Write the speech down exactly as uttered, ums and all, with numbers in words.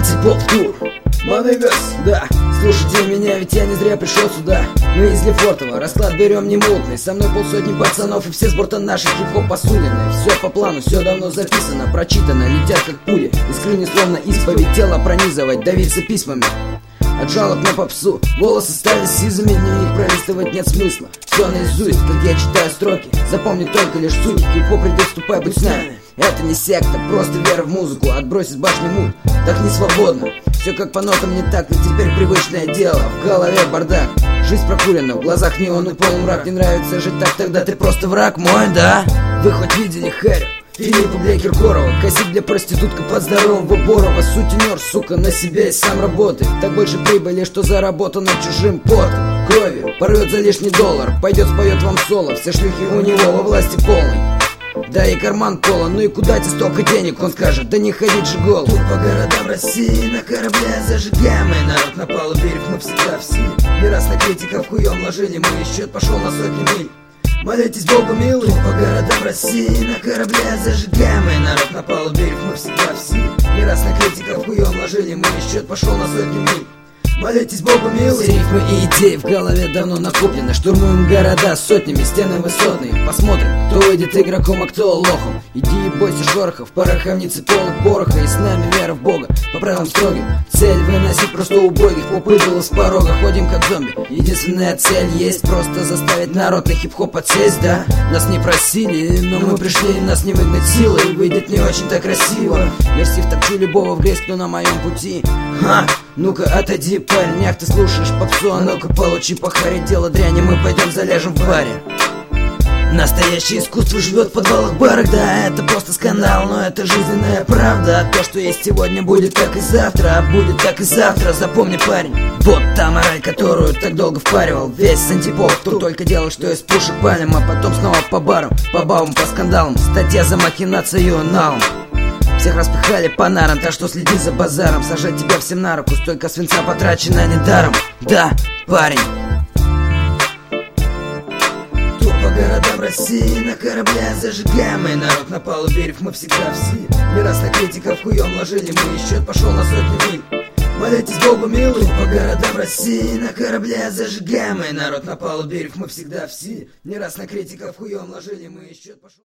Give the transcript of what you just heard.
Антипоп-тур. Манегас, да, слушайте меня, ведь я не зря пришел сюда. Мы из Лефортово, расклад берем не мутный. Со мной полсотни пацанов и все с борта наших хип-хоп посудины. Все по плану, все давно записано, прочитано, летят как пули. Искры не словно исповедь, тело пронизывать, давиться письмами. От жалоб на попсу волосы стали сизыми, дневник пролистывать нет смысла. Все наизусть, как я читаю строки, запомни только лишь суть. Хип-хоп придет, ступай, будь с нами. Это не секта, просто вера в музыку, отбросить башни мут, так не свободно. Все как по нотам не так, ведь теперь привычное дело. В голове бардак, жизнь прокурена, в глазах неон и полумрак. Не нравится жить так, тогда ты просто враг мой, да? Вы хоть видели Хэрю, Филиппа для Киркорова, косить для проститутка под здорового Борова. Сутенер, сука, на себя и сам работает. Так больше прибыли, что заработано чужим потом, кровью. Порвет за лишний доллар, пойдет споет вам соло. Все шлюхи у него во власти полной. Да и карман полон, ну и куда тебе столько денег? Он скажет, да не ходить же голым. Тут по городам России на корабле зажигаем, и народ на палубе берег, мы всегда в силе. Не раз на критиков хуем ложили, мы и счет пошел на сотни миль. Молитесь Богу милый. Тут по городам России на корабле зажигаем, и народ на палубе берег, мы всегда в силе. Не раз на критиков хуем ложили, мы и счет пошел на сотни миль. Молитесь Богу милый. Все рифмы и идеи в голове давно накоплены. Штурмуем города сотнями, стены высотные. Посмотрим, кто выйдет игроком, а кто лохом. Иди и бойся шорохов, пороховницы полных пороха. И с нами вера в Бога, по правилам строгим. Цель выносить просто убогих, попрыгало с порога. Ходим как зомби, единственная цель есть просто заставить народ на хип-хоп отсесть, да? Нас не просили, но мы пришли, нас не выгнать силой. Выйдет не очень-то красиво. Мерси втопчу любого в грязь, кто на моем пути. Ха! Ну-ка отойди, парень, ах ты слушаешь попсу, а ну-ка получи по харе, дело дряни, мы пойдем заляжем в баре. Настоящее искусство живет в подвалах барах, да, это просто скандал, но это жизненная правда. То, что есть сегодня, будет так и завтра, а будет так и завтра, запомни, парень. Вот та мораль, которую так долго впаривал весь антипоп, кто только делал, что из пушек палим, а потом снова по барам, по бабам, по скандалам, статья за махинацию налом. Всех распихали по нарам, так что следи за базаром. Сажать тебя всем на руку, столько свинца потрачено недаром. Да, парень. Тур по городам России на корабле зажигаем, и народ на палубе берег, мы всегда в силе. Не раз на критиков хуем ложили, мы и счет пошел на сотни миль. Молитесь Богу милый. Тур по городам России на корабле зажигаем, и народ на палубе берег, мы всегда в силе. Не раз на критиков хуем ложили, мы и счет пошел.